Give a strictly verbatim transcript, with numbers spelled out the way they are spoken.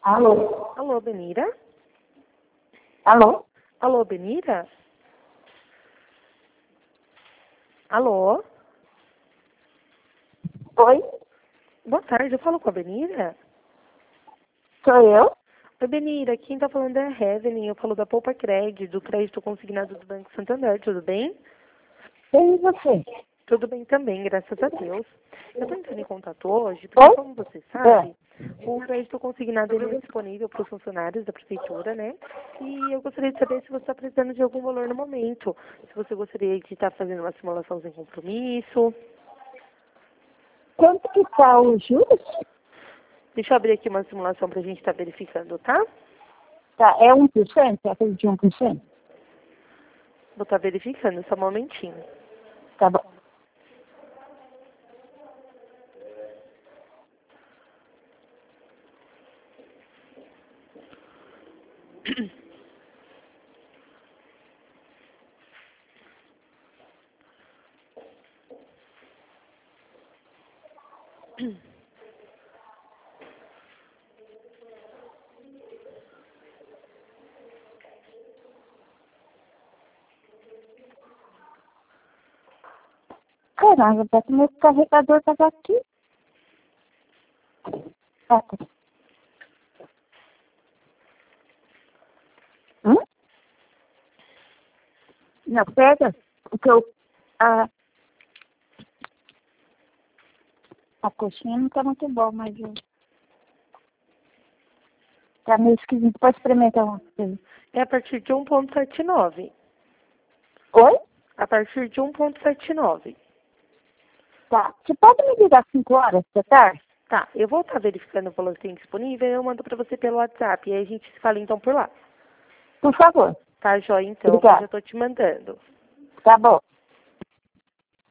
Alô? Alô, Benira? Alô? Alô, Benira? Alô? Oi? Boa tarde, eu falo com a Benira? Sou eu? Oi, Benira, quem tá falando é a Evelyn, eu falo da Poupa Cred, do crédito consignado do Banco Santander, tudo bem? Quem é você? Tudo bem também, graças a Deus. Eu tô entrando em contato hoje, porque Oi? como você sabe, o crédito consignado ele é disponível para os funcionários da prefeitura, né? E eu gostaria de saber se você está precisando de algum valor no momento. Se você gostaria de estar fazendo uma simulação sem compromisso. Quanto que tá o juros? Deixa eu abrir aqui uma simulação para a gente estar verificando, tá? Tá, é um por cento? É aquele de um por cento? Vou estar verificando, só um momentinho. Tá bom. Caramba, até que meu carregador tava aqui. Ah, tá. Hum? Não, pega o que eu... A, a coxinha não tá muito boa, mas... Eu, tá meio esquisito. Pode experimentar uma coisa. É a partir de um ponto setenta e nove. Oi? A partir de um ponto setenta e nove. Tá. Você pode me ligar às cinco horas da tarde? Tá, eu vou estar verificando o valor que tem disponível e eu mando para você pelo WhatsApp. E aí a gente se fala então por lá. Por favor. Tá, joia? Então, eu Obrigada. já tô te mandando. Tá bom.